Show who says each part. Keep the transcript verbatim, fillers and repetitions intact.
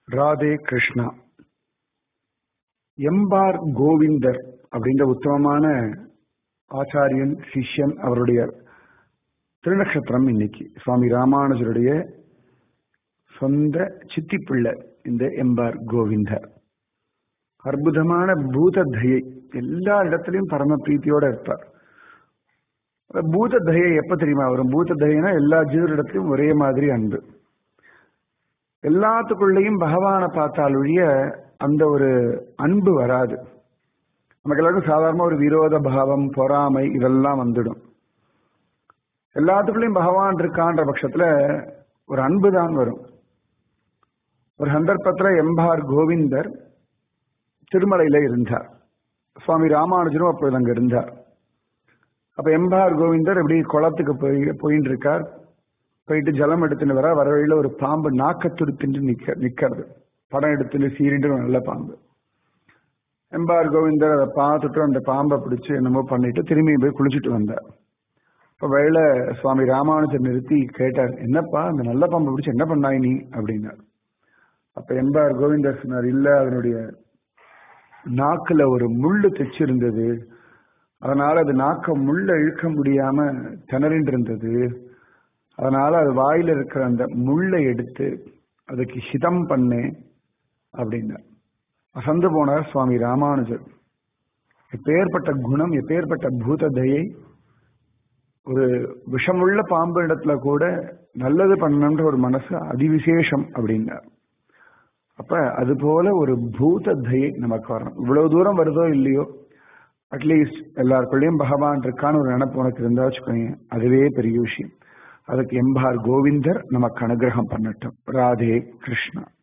Speaker 1: ராதே கிருஷ்ணா. எம்பார் கோவிந்தர் அப்படின்ற உத்தமமான ஆச்சாரியன் சிஷ்யன். அவருடைய திருநக்ஷத்திரம் இன்னைக்கு. சுவாமி ராமானுஜருடைய சொந்த சித்தி பிள்ளை இந்த எம்பார் கோவிந்தர். அற்புதமான பூத தயை, எல்லா இடத்திலையும் பரம பிரீத்தியோட இருப்பார். பூத தயை எப்ப தெரியுமா வரும்? பூத தயைனா எல்லா ஜீவரிடத்திலும் ஒரே மாதிரி அன்பு. எல்லாத்துக்குள்ளேயும் பகவானை பார்த்தால் ஒழிய அந்த ஒரு அன்பு வராது. நமக்கு எல்லாருக்கும் சாதாரண ஒரு விரோத பாவம், பொறாமை இதெல்லாம் வந்துடும். எல்லாத்துக்குள்ளேயும் பகவான் இருக்கான்ற பட்சத்துல ஒரு அன்பு தான் வரும். ஒரு சந்தர்ப்பத்துல எம்பார் கோவிந்தர் திருமலையில இருந்தார். சுவாமி ராமானுஜரும் அப்பொழுது அங்க இருந்தார். அப்ப எம்பார் கோவிந்தர் எப்படி குளத்துக்கு போய் போயின்னு இருக்கார். போயிட்டு ஜலம் எடுத்துன்னு வர வர வழியில ஒரு பாம்பு நாக்க துருத்தின்று நிக்க நிக்கிறது படம் எடுத்துட்டு சீரிட்டு ஒரு நல்ல பாம்பு. எம்பார் கோவிந்தர் அதை பார்த்துட்டு அந்த பாம்பை பிடிச்சு என்னமோ பண்ணிட்டு திரும்பி போய் குளிச்சுட்டு வந்தார். இப்ப வழியில சுவாமி ராமானுஜர் நிறுத்தி கேட்டார், என்னப்பா அந்த நல்ல பாம்பை பிடிச்சு என்ன பண்ணாய் நீ அப்படின்னார். அப்ப எம்பார் கோவிந்தர் சொன்னார், இல்ல அதனுடைய நாக்குல ஒரு முள்ளு தைச்சிருந்தது, அதனால அது நாக்க முள்ள இழுக்க முடியாம திணறின்று இருந்தது. அதனால அது வாயில இருக்கிற அந்த முள்ளை எடுத்து அதுக்கு ஹிதம் பண்ணேன் அப்படின்னார். அசந்து போனார் சுவாமி ராமானுஜர். எப்பேற்பட்ட குணம், எப்பேற்பட்ட பூத தயை! ஒரு விஷமுள்ள பாம்பு இடத்துல கூட நல்லது பண்ணணுன்ற ஒரு மனசு அதிவிசேஷம் அப்படின்னார். அப்ப அது போல ஒரு பூத தயை நமக்கு வரணும். இவ்வளவு தூரம் வருதோ இல்லையோ, அட்லீஸ்ட் எல்லாருக்குள்ளேயும் பகவான் இருக்கான்னு ஒரு நினைப்பு உனக்கு இருந்தா வச்சுக்கோங்க, அதுவே பெரிய விஷயம். அதுக்கு எம்பார் கோவிந்தர் நமக்கு அனுகிரகம் பண்ணட்டும். ராதே கிருஷ்ணா.